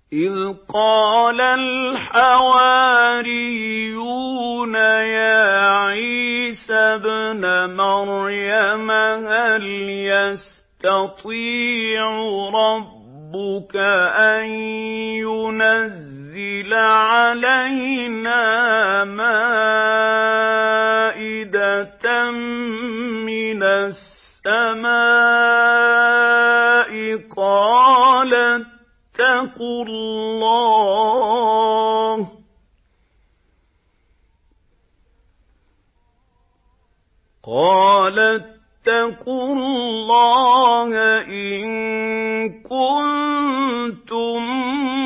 إِذْ قَالَ الْحَوَارِيُّونَ يَا عِيسَى ابْنَ مَرْيَمَ هَلْ يَسْتَطِيعُ رَبُّكَ أَن يُنَزِّلَ عَلَيْنَا مَائِدَةً مِّنَ السَّمَاءِ قَالَ اتَّقُوا اللَّهَ إِن كُنتُم